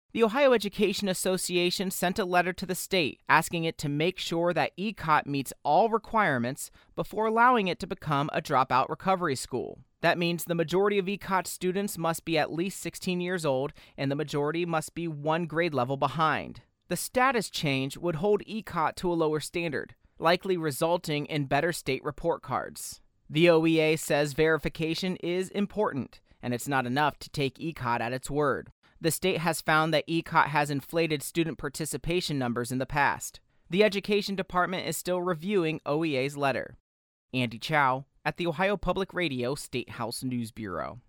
The Ohio Education Association sent a letter to the state asking it to make sure that ECOT meets all requirements before allowing it to become a dropout recovery school. That means the majority of ECOT students must be at least 16 years old, and the majority must be one grade level behind. The status change would hold ECOT to a lower standard, likely resulting in better state report cards. The OEA says verification is important, and it's not enough to take ECOT at its word. The state has found that ECOT has inflated student participation numbers in the past. The Education Department is still reviewing OEA's letter. Andy Chow at the Ohio Public Radio State House News Bureau.